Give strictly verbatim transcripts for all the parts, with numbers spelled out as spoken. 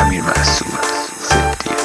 امیر مسعود صدیق.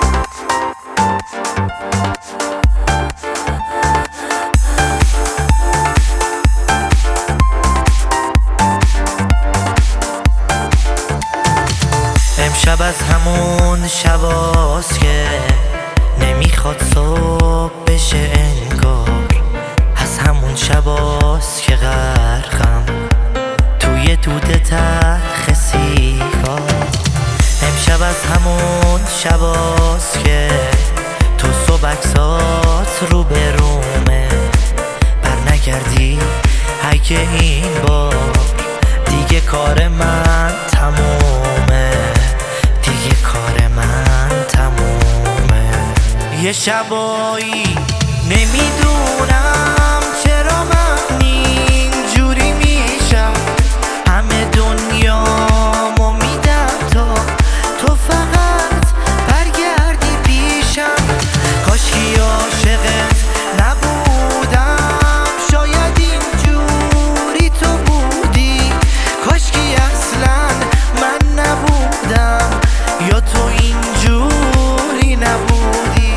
امشب از همون شباست که نمیخواد صبح بشه انگار، از همون شباست که غرقم توی دود تلخ سیگار. امشب از همون شباست که تو صبحکسات رو به رومه، بر نگردی اگه این بار دیگه کار من تمومه، دیگه کار من تمومه. یه شبایی نمیدونم چرا من اینجوری میشم، همه دنیامو میدم تا تو فقط برگردی پیشم. کاشکی عاشقت نبودم، شاید اینجوری تو بودی، کاشکی اصلا من نبودم یا تو اینجوری نبودی.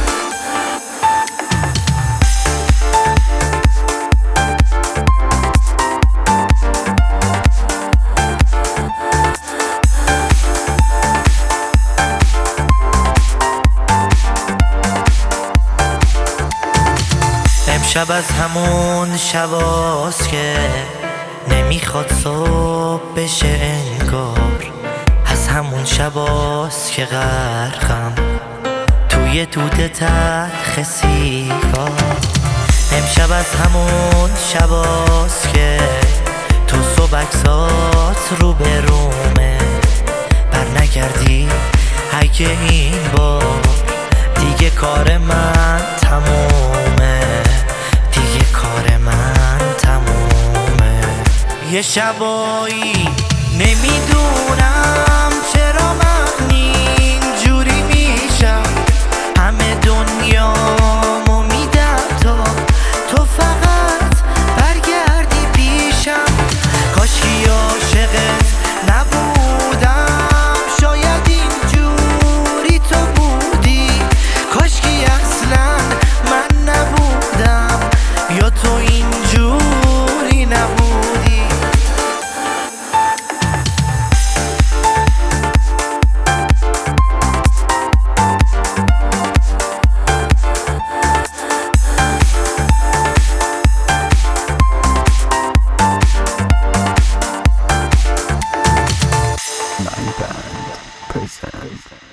امشب از همون شباست که نمیخواد صبح بشه انگار، از همون شباست که غرقم توی دود تلخ سیگار. امشب از همون شباست که تو صبحکسات رو به رومه، بر نگردی اگه این بار دیگه کار من تمومه، دیگه کار من تمومه. یه شبایی نمیدونم چرا من اینجوری میشم، همه دنیامو میدم تا تو فقط برگردی پیشم. کاشکی عاشقت نبودم، شاید اینجوری تو بودی، کاشکی اصلا من نبودم یا تو اینجوری نبودی. My band presents